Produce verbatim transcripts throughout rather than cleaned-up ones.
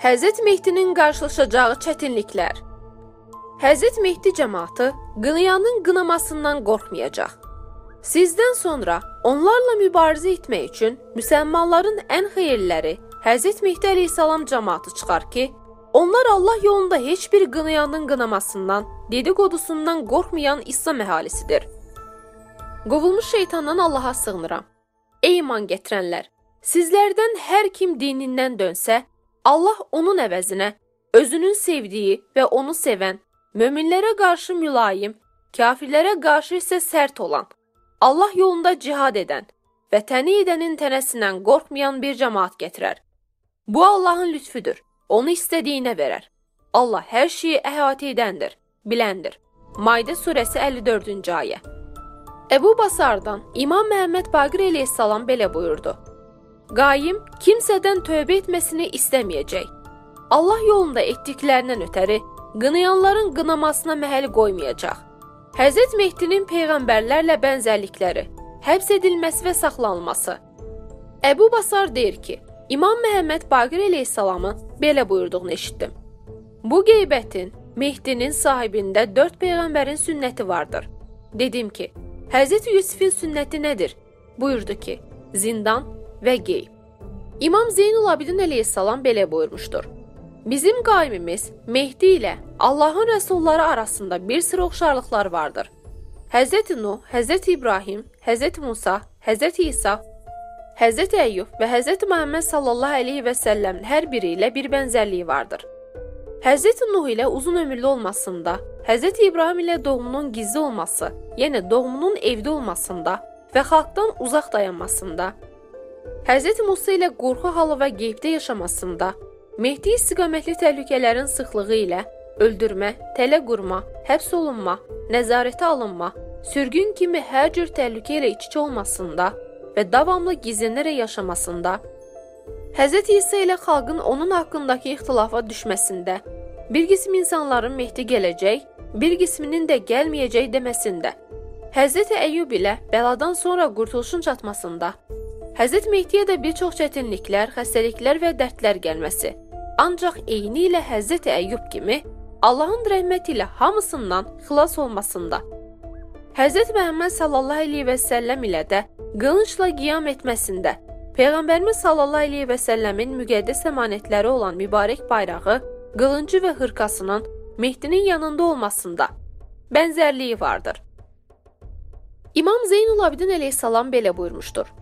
Həzrət Mehdinin qarşılaşacağı çətinliklər. Həzrət Mehdi cəmaatı qınayanın qınamasından qorxmayacaq. Sizdən sonra onlarla mübarizə etmək üçün müsəlmanların ən xeyirləri Həzrət Mehdi əleyhissalam cəmaatı çıxar ki, onlar Allah yolunda heç bir qınayanın qınamasından, dedikodusundan qorxmayan İslam əhalisidir. Qovulmuş şeytandan Allaha sığınıram. Ey iman gətirənlər! Sizlərdən hər kim dinindən dönsə, Allah onun əvəzinə özünün sevdiyi və onu sevən, möminlərə qarşı mülayim, kafirlərə qarşı isə sərt olan, Allah yolunda cihad edən və təni edənin tənəsindən qorxmayan bir cəmaat gətirər. Bu Allahın lütfüdür, onu istədiyinə verər. Allah hər şeyi əhatə edəndir, biləndir. Maidə surəsi əlli dördüncü ayə. Əbu Basardan İmam Məhəmməd Baqir əleyhissalam belə buyurdu. Qaim kimsədən tövbə etməsini istəməyəcək. Allah yolunda etdiklərindən ötəri qınayanların qınamasına məhəl qoymayacaq. Həzrət Mehdinin peyğəmbərlərlə bənzərlikləri, həbs edilməsi və saxlanılması. Əbu Basar deyir ki, İmam Məhəmməd Baqir əleyhissalamın belə buyurduğunu eşitdim. Bu qeybətin, Mehdinin sahibində dörd peyğəmbərin sünnəti vardır. Dedim ki, Həzrət Yusifin sünnəti nədir? Buyurdu ki, zindan və qeyb. İmam Zeynul Abidin əleyhissalam belə buyurmuşdur. Bizim qaimimiz Mehdi ilə Allahın rəsulları arasında bir sıra oxşarlıqlar vardır. Həzrət Nuh, Həzrət İbrahim, Həzrət Musa, Həzrət İsa, Həzrət Əyyub və Həzrət Məhəmməd sallallahu əleyhi və səlləmin hər biri ilə bir bənzərliyi vardır. Həzrət Nuh ilə uzun ömürlü olmasında, Həzrət İbrahim ilə doğumunun gizli olması, yəni doğumunun evdə olmasında və xalqdan uzaq dayanmasında, Həzrət Musa ilə qorxu halı və qeybdə yaşamasında, Mehdi istiqamətli təhlükələrin sıxlığı ilə öldürmə, tələ qurma, həbs olunma, nəzarətə alınma, sürgün kimi hər cür təhlükə ilə iç-içə olmasında və davamlı gizlənərək yaşamasında, Həzrət İsa ilə xalqın onun haqqındakı ixtilafa düşməsində, bir qism insanların Mehdi gələcək, bir qisminin də gəlməyəcək deməsində, Həzrət Əyyub ilə bəladan sonra qurtuluşun çatmasında, Həzrət Mehdiyə də bir çox çətinliklər, xəstəliklər və dərdlər gəlməsi, ancaq eyni ilə Həzrət Əyyub kimi Allahın rəhməti ilə hamısından xilas olmasında, Həzrət Məhəmməd sallallahu əleyhi və səlləm ilə də qılınçla qiyam etməsində, Peyğəmbərimiz sallallahu əleyhi və səlləmin müqəddəs əmanətləri olan mübarək bayrağı, qılıncı və hırkasının Mehdinin yanında olmasında bənzərliyi vardır. İmam Zeynul Abidin əleyhissalam belə buyurmuşdur.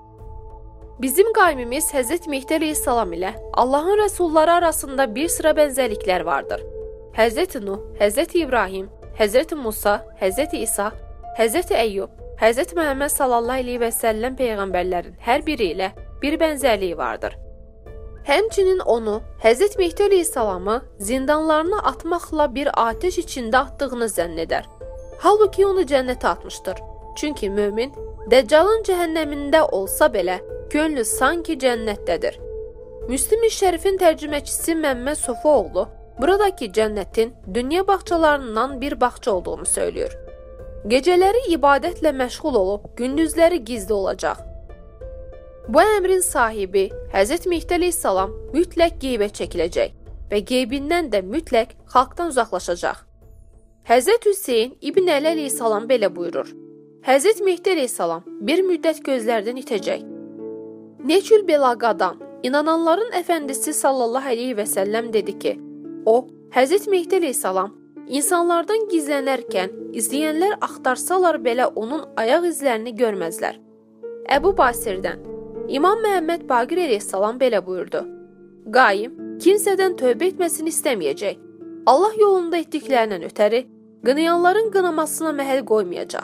Bizim qaimimiz Həzrət Mehdi əleyhissalam ilə Allahın rəsulları arasında bir sıra bənzərliklər vardır. Həzrət Nuh, Həzrət İbrahim, Həzrət Musa, Həzrət İsa, Həzrət Əyyub, Həzrət Məhəmməd sallallahu əleyhi və səlləm peyğəmbərlərin hər biri ilə bir bənzərliyi vardır. Həmçinin onu, Həzrət Mehdi əleyhissalamı zindanlarına atmaqla bir atəş içində atdığını zənn edər. Halbuki onu cənnətə atmışdır. Çünki mömin, Dəccalın cəhənnəmində olsa belə, gönlü sanki cənnətdədir. Müslim-i Şərifin tərcüməçisi Məmməd Sofuoğlu buradakı cənnətin dünya bağçalarından bir bağça olduğunu söylüyor. Gecələri ibadətlə məşğul olub, gündüzləri gizli olacaq. Bu əmrin sahibi Həzrət Mehdi əleyhissalam mütləq qeybə çəkiləcək və qeybindən də mütləq xalqdan uzaqlaşacaq. Həzrət Hüseyn İbn Əli əleyhissalam belə buyurur. Həzrət Mehdi əleyhissalam bir müddət gözlərdən itəcək. Neçül Belaqadan, inananların əfəndisi sallallahu əleyhi və səlləm dedi ki, o, Həzrət Mehdi əleyhissalam, insanlardan gizlənərkən izləyənlər axtarsalar belə onun ayaq izlərini görməzlər. Əbu Basirdən, İmam Məhəmməd Baqir əleyhissalam belə buyurdu. Qaim, kimsədən tövbə etməsini istəməyəcək. Allah yolunda etdiklərindən ötəri, qınayanların qınamasına məhəl qoymayacaq.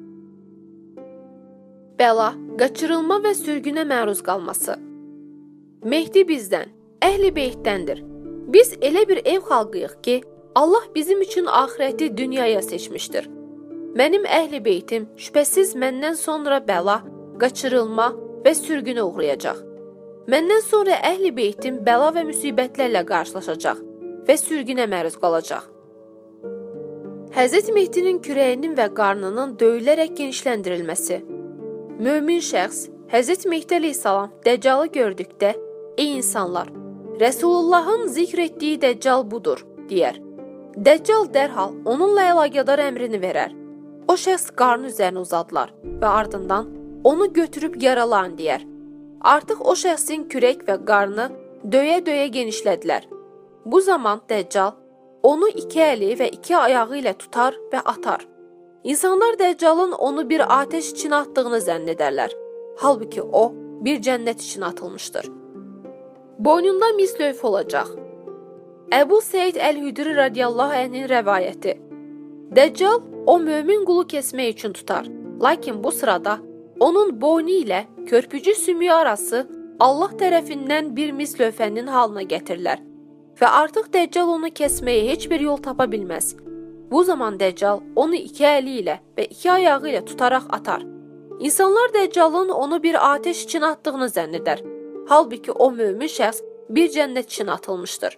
Bəla, qaçırılma və sürgünə məruz qalması. Mehdi bizdən, əhl-i beytdəndir. Biz elə bir ev xalqıyıq ki, Allah bizim üçün axirəti dünyaya seçmişdir. Mənim əhl-i beytim şübhəsiz məndən sonra bəla, qaçırılma və sürgünə uğrayacaq. Məndən sonra əhl-i beytim bəla və müsibətlərlə qarşılaşacaq və sürgünə məruz qalacaq. Həzrət Mehdinin kürəyinin və qarnının döyülərək genişləndirilməsi. Mömin şəxs Həzrət Mehdi əleyhissalam Dəccalı gördükdə, ey insanlar, Rəsulullahın zikr etdiyi Dəccal budur, deyər. Dəccal dərhal onunla əlaqədar əmrini verər. O şəxs qarnı üzərinə uzadılar və ardından onu götürüb yaralan deyər. Artıq o şəxsin kürək və qarnı döyə-döyə genişlədilər. Bu zaman Dəccal onu iki əli və iki ayağı ilə tutar və atar. İnsanlar Dəccalın onu bir atəş içinə atdığını zənn edərlər. Halbuki o bir cənnət içinə atılmışdır. Boynunda mis lövh olacaq. Əbu Səid Əl-Hüdri radiyallahu anh'ın rəvayəti. Dəccal o mömin qulu kesmək üçün tutar. Lakin bu sırada onun boynu ilə körpücü sümüyü arası Allah tərəfindən bir mis lövhənin halına gətirilər və artıq Dəccal onu kəsməyə heç bir yol tapa bilməz. Bu zaman Dəccal onu iki əli ilə və iki ayağı ilə tutaraq atar. İnsanlar Dəccalın onu bir atəş içinə atdığını zənn edər. Halbuki o mömin şəxs bir cənnət içinə atılmışdır.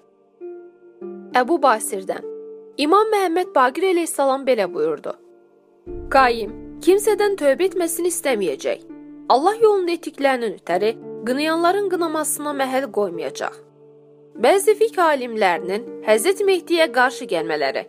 Əbu Basirdən İmam Məhəmməd Baqir əleyhissalam belə buyurdu. Qaim, kimsədən tövbə etməsini istəməyəcək. Allah yolunda etdiklərinin ötəri qınayanların qınamasına məhəl qoymayacaq. Bəzi fiqh alimlərinin Həzrət Mehdiyə qarşı gəlmələri.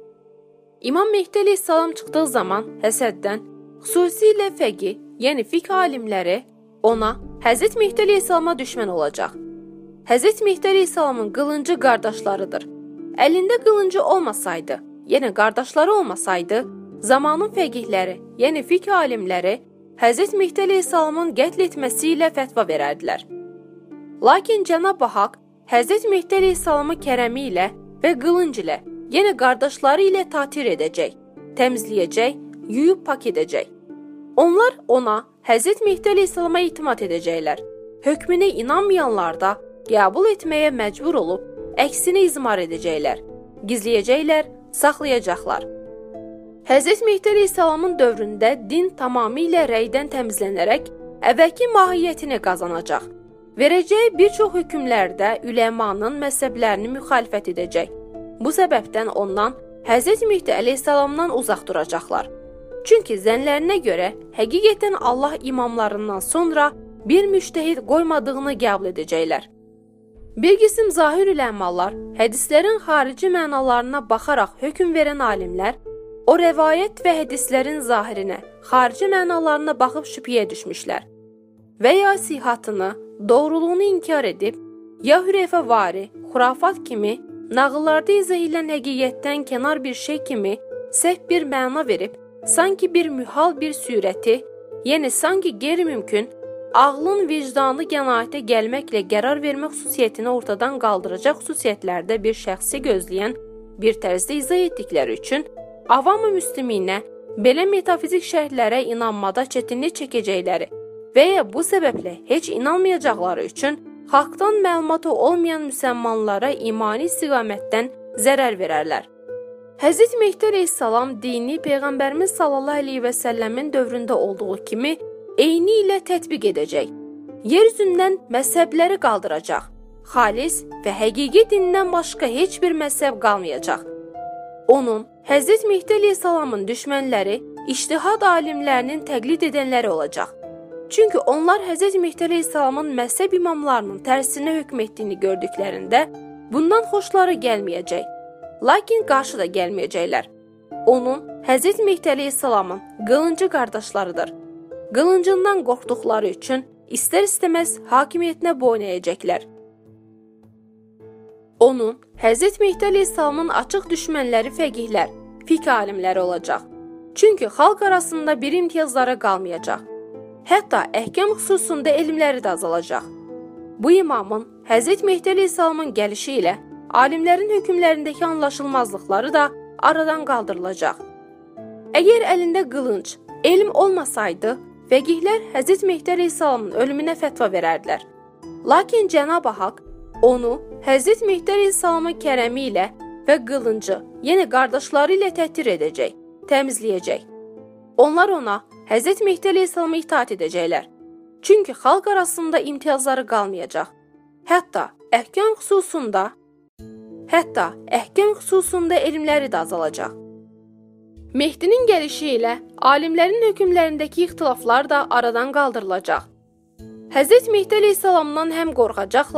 İmam Mehdi əleyhissalam çıxdığı zaman həsəddən, xüsusilə fəqih, yəni fiqh alimləri ona Həzrət Mehdi əleyhissalama düşmən olacaq. Həzrət Mehdi əleyhissalamın qılıncı qardaşlarıdır. Əlində qılıncı olmasaydı, yəni qardaşları olmasaydı, zamanın fəqihləri, yəni fiqh alimləri Həzrət Mehdi əleyhissalamın qətl etməsi ilə fətva verərdilər. Lakin Cənab-ı Haqq Həzrət Mehdi əleyhissalamı kərəmi ilə və qılınc ilə, yəni qardaşları ilə tatir edəcək, təmizləyəcək, yuyub pak edəcək. Onlar ona Həzrət Mehdi əleyhissalama itimat edəcəklər. Hökmünə inanmayanlar da qəbul etməyə məcbur olub, əksini izmar edəcəklər, gizləyəcəklər, saxlayacaqlar. Həzrət Mehdi əleyhissalamın dövründə din tamamilə rəydən təmizlənərək əvvəlki mahiyyətini qazanacaq. Verəcəyi bir çox hökmlərdə üləmanın məzhəblərini müxalifət edəcək. Bu səbəbdən ondan Həzrət Mehdi əleyhissalamdan uzaq duracaqlar. Çünki zənlərinə görə həqiqətən Allah imamlarından sonra bir müştəhid qoymadığını qəbul edəcəklər. Bir qism zahir üləmalar, hədislərin xarici mənalarına baxaraq hökm verən alimlər, o rəvayət və hədislərin zahirinə, xarici mənalarına baxıb şübhəyə düşmüşlər və ya sihatını, doğruluğunu inkar edib, ya hürəfəvari, xurafat kimi, nağıllarda izah edilən həqiqətdən kənar bir şey kimi səhv bir məna verib, sanki bir mühal bir surəti, yəni sanki qeyri-mümkün, ağlın vicdanlı qənaətə gəlməklə qərar vermə xüsusiyyətini ortadan qaldıracaq xüsusiyyətlərdə bir şəxsi gözləyən bir tərzdə izah etdikləri üçün avam-ı müsliminə belə metafizik şərhlərə inanmada çətinlik çəkəcəkləri və ya bu səbəblə heç inanmayacaqları üçün xalqdan məlumatı olmayan müsəlmanlara imani istiqamətdən zərər verərlər. Həzrət Mehdi əleyhissalam dini Peyğəmbərimiz sallallahu əleyhi və səlləmin dövründə olduğu kimi eyni ilə tətbiq edəcək. Yer üzündən məzhəbləri qaldıracaq. Xalis və həqiqi dindən başqa heç bir məzhəb qalmayacaq. Onun, Həzrət Mehdi əleyhissalamın düşmənləri ictihad alimlərinin təqlid edənləri olacaq. Çünki onlar Həzrət Mehdi əleyhissalamın məzhəb imamlarının tərsinə hökm etdiyini gördüklərində bundan xoşları gəlməyəcək. Lakin qarşı da gəlməyəcəklər. Onun, Həzrət Mehdi əleyhissalamın qılıncı qardaşlarıdır. Qılıncından qorxduqları üçün istər-istəməz hakimiyyətinə boyun əyəcəklər. Onun, Həzrət Mehdi əleyhissalamın açıq düşmənləri fəqihlər, fiqh alimləri olacaq. Çünki xalq arasında bir imtiyazları qalmayacaq. Hətta əhkam xüsusunda elmləri də azalacaq. Bu imamın Həzrət Mehdi əleyhissalamın gəlişi ilə alimlərin hökmlərindəki anlaşılmazlıqları da aradan qaldırılacaq. Əgər əlində qılınc, elm olmasaydı, fəqihlər Həzrət Mehdi əleyhissalamın ölümünə fətva verərdilər. Lakin Cənab-ı Haqq onu Həzrət Mehdi əleyhissalamın kərəmi ilə və qılıncı, yəni qardaşları ilə tətir edəcək, təmizləyəcək. Onlar ona Həzrət Mehdi əleyhissalama itaat edəcəklər. Çünki xalq arasında imtiyazları qalmayacaq. Hətta əhkam xüsusunda Hətta əhkam xüsusunda elmləri də azalacaq. Mehdinin gəlişi ilə alimlərin hökmlərindəki ixtilaflar da aradan qaldırılacaq. Həzrət Mehdi əleyhissalamdan həm qorxacaqlar,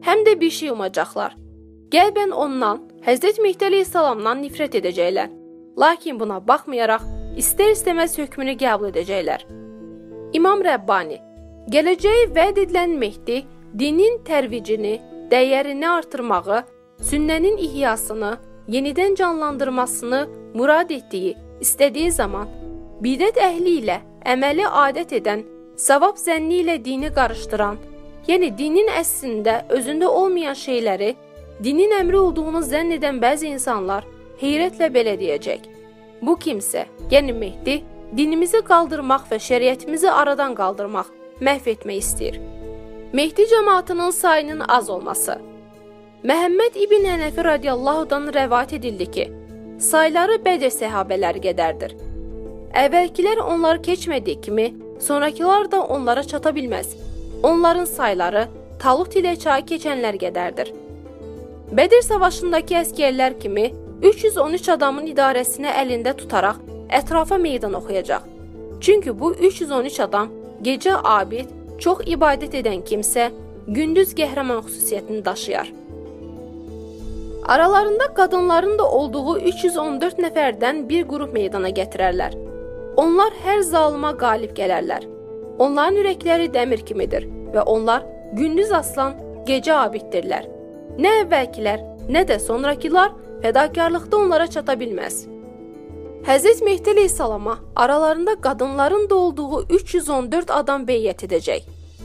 həm də bir şey umacaqlar. Qəlbən ondan, Həzrət Mehdi əleyhissalamdan nifrət edəcəklər. Lakin buna baxmayaraq, istər-istəməz hökmünü qəbul edəcəklər. İmam Rəbbani, gələcəyi vəd edilən Mehdi, dinin tərvicini, dəyərini artırmağı, sünnənin ihyasını, yenidən canlandırmasını murad etdiyi, istədiyi zaman, bidət əhli ilə əməli adət edən, savab zənni ilə dini qarışdıran, yəni dinin əslində özündə olmayan şeyləri, dinin əmri olduğunu zənn edən bəzi insanlar heyrətlə belə deyəcək. Bu kimsə, yəni Mehdi, dinimizi qaldırmaq və şəriətimizi aradan qaldırmaq, məhv etmək istəyir. Mehdi cəmaatının sayının az olması. Məhəmməd İbn Hənəfi radiyallahu-dan rəvayət edildi ki, sayları Bədr səhabələri qədərdir. Əvvəlkilər onları keçmədiyi kimi, sonrakılar da onlara çata bilməz. Onların sayları Talut ilə çayı keçənlər qədərdir. Bədr savaşındakı əskərlər kimi üç yüz on üç adamın idarəsini əlində tutaraq ətrafa meydan oxuyacaq. Çünki bu üç yüz on üç adam gecə abid, çox ibadət edən kimsə, gündüz qəhrəman xüsusiyyətini daşıyar. Aralarında qadınların da olduğu üç yüz on dörd nəfərdən bir qrup meydana gətirərlər. Onlar hər zalıma qalib gələrlər. Onların ürəkləri dəmir kimidir və onlar gündüz aslan, gecə abiddirlər. Nə əvvəlkilər, nə də sonrakılar fədakarlıqda onlara çata bilməz. Həzrət Mehdi əleyhissalama aralarında qadınların da olduğu üç yüz on dörd adam beyyət edəcək.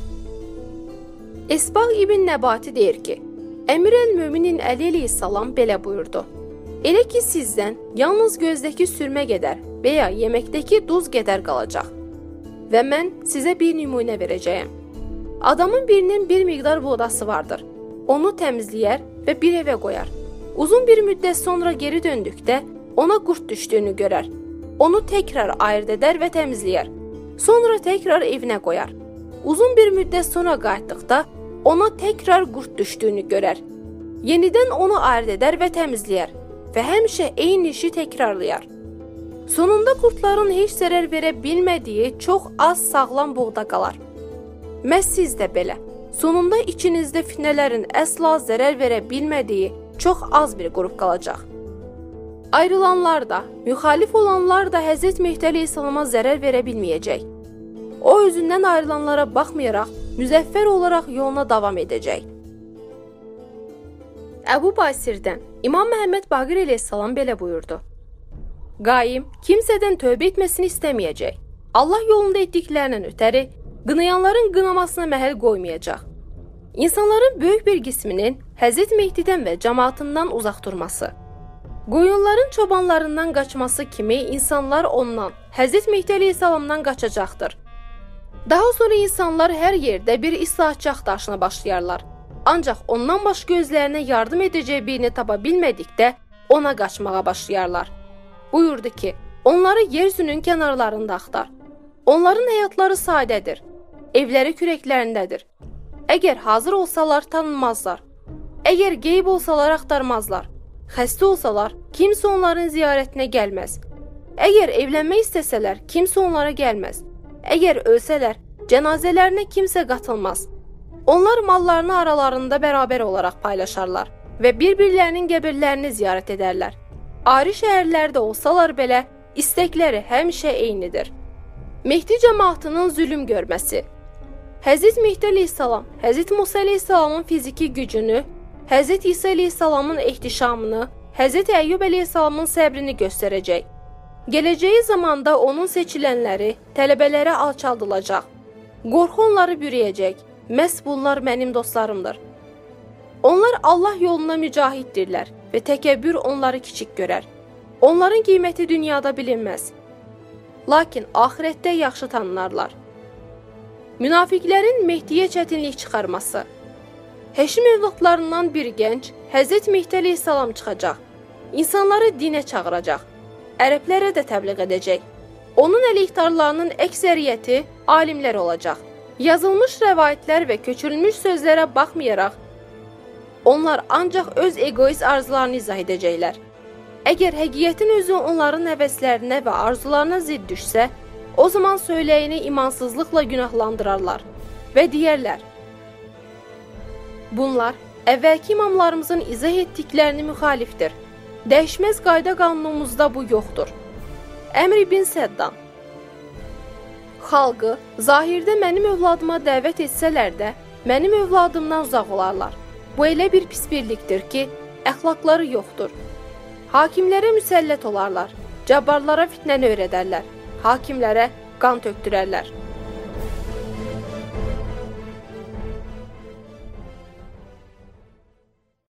Esbağ İbn Nəbati deyir ki, Əmir əl-Möminin Əli əleyhissalam belə buyurdu. Elə ki sizdən yalnız gözdəki sürmə qədər və ya yeməkdəki duz qədər qalacaq və mən sizə bir nümunə verəcəyəm. Adamın birinin bir miqdar buğdası vardır. Onu təmizləyər və bir evə qoyar. Uzun bir müddət sonra geri döndükdə ona qurd düşdüyünü görər. Onu təkrar ayırd edər və təmizləyər. Sonra təkrar evinə qoyar. Uzun bir müddət sonra qayıtdıqda ona təkrar qurd düşdüyünü görər. Yenidən onu ayırd edər və təmizləyər və həmişə eyni işi təkrarlayar. Sonunda qurdların heç zərər verə bilmədiyi çox az sağlam buğda qalar. Məhz siz də belə. Sonunda içinizdə fitnələrin əsla zərər verə bilmədiyi çox az bir qrup qalacaq. Ayrılanlar da, müxalif olanlar da Həzrət Mehdi əleyhissalama zərər verə bilməyəcək. O özündən ayrılanlara baxmayaraq, müzəffər olaraq yoluna davam edəcək. Əbu Basirdən İmam Məhəmməd Baqir əleyhissalam belə buyurdu. Qaim kimsədən tövbə etməsini istəməyəcək. Allah yolunda etdiklərindən ötəri, qınayanların qınamasına məhəl qoymayacaq. İnsanların böyük bir qisminin Həzrət Mehdidən və cəmaatından uzaq durması. Qoyunların çobanlarından qaçması kimi insanlar ondan, Həzrət Mehdi əleyhissalamdan qaçacaqdır. Daha sonra insanlar hər yerdə bir islahatçaq daşına başlayarlar. Ancaq ondan başqa özlərinə yardım edəcək birini tapa bilmədikdə ona qaçmağa başlayarlar. Buyurdu ki, onları yeryüzünün kənarlarında axtar. Onların həyatları sadədir. Evləri kürəklərindədir. Əgər hazır olsalar tanınmazlar. Əgər qeyb olsalar axtarmazlar. Xəstə olsalar kimsə onların ziyarətinə gəlməz. Əgər evlənmək istəsələr kimsə onlara gəlməz. Əgər ölsələr cənazələrinə kimsə qatılmaz. Onlar mallarını aralarında bərabər olaraq paylaşarlar və bir-birlərinin qəbirlərini ziyarət edərlər. Ayrı şəhərlərdə olsalar belə istəkləri həmişə eynidir. Mehdi cəmaatının zülm görməsi. Həzrət Mehdi əleyhissalam, Həzrət Musa əleyhissalamın fiziki gücünü, Həzrət İsa əleyhissalamın ehtişamını, Həzrət Əyyub əleyhissalamın səbrini göstərəcək. Gələcəyi zamanda onun seçilənləri, tələbələri alçaldılacaq. Qorxu onları bürüyəcək. Məhz bunlar mənim dostlarımdır. Onlar Allah yoluna mücahiddirlər və təkəbbür onları kiçik görər. Onların qiyməti dünyada bilinməz. Lakin axirətdə yaxşı tanınarlar. Münafiqlərin Mehdiyə çətinlik çıxarması. Həşim övladlarından bir gənc Həzrət Mehdi əleyhissalam çıxacaq. İnsanları dinə çağıracaq. Ərəblərə də təbliğ edəcək. Onun əleyhdarlarının əksəriyyəti alimlər olacaq. Yazılmış rəvayətlər və köçürülmüş sözlərə baxmayaraq, onlar ancaq öz egoist arzularını izah edəcəklər. Əgər həqiqətin özü onların həvəslərinə və arzularına zidd düşsə, o zaman söyləyini imansızlıqla günahlandırarlar və deyərlər: bunlar əvvəlki imamlarımızın izah etdiklərini müxalifdir. Dəyişməz qayda qanunumuzda bu yoxdur. Əmr ibn Səddan: xalqı zahirdə mənim övladıma dəvət etsələr də, mənim övladımdan uzaq olarlar. Bu elə bir pis birlikdir ki, əxlaqları yoxdur. Hakimlərə müsəllət olarlar, cabbarlara fitnəni öyrədərlər, hakimlərə qan tökdürərlər.